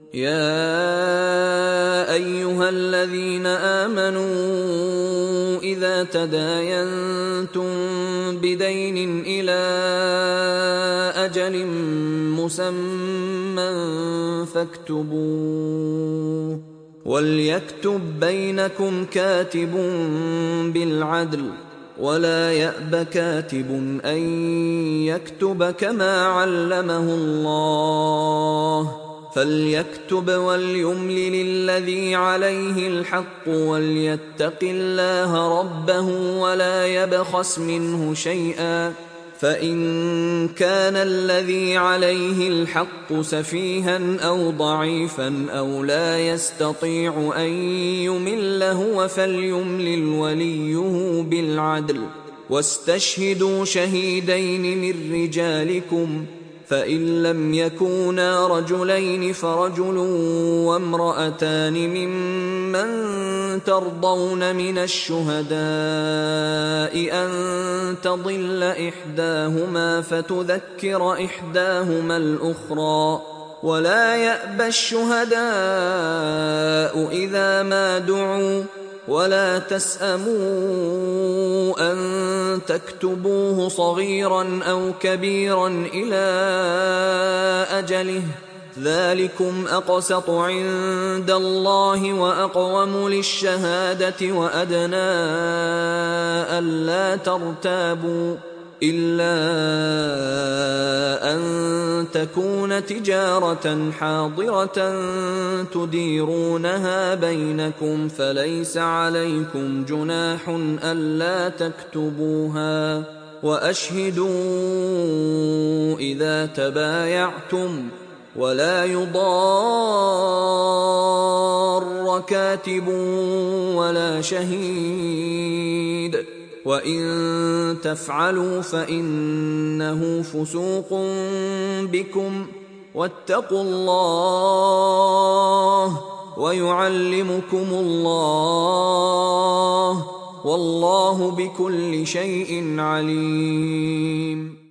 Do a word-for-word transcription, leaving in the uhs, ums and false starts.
يا أيها الذين آمنوا إذا تداينتم بدين إلى أجل مسمى فاكتبوه، وليكتب بينكم كاتب بالعدل، ولا يأب كاتب أن يكتب كما علمه الله، فليكتب وليملل الذي عليه الحق وليتق الله ربه ولا يبخس منه شيئا، فإن كان الذي عليه الحق سفيها أو ضعيفا أو لا يستطيع أن يمل هو فليملل وليه بالعدل، واستشهدوا شهيدين من رجالكم، فإن لم يكونا رجلين فرجل وامرأتان ممن ترضون من الشهداء أن تضل إحداهما فتذكر إحداهما الأخرى، ولا يأبى الشهداء إذا ما دعوا، ولا تسأموا أن تكتبوه صغيرا أو كبيرا إلى أجله، ذلكم أقسط عند الله وأقوم للشهادة وأدنى ألا ترتابوا، إلا أن تكون تجارة حاضرة تديرونها بينكم فليس عليكم جناح ألا تكتبوها، وأشهدوا إذا تبايعتم، ولا يضار كاتب ولا شهيد، وإن تفعلوا فإنه فسوق بكم، واتقوا الله ويعلمكم الله، والله بكل شيء عليم.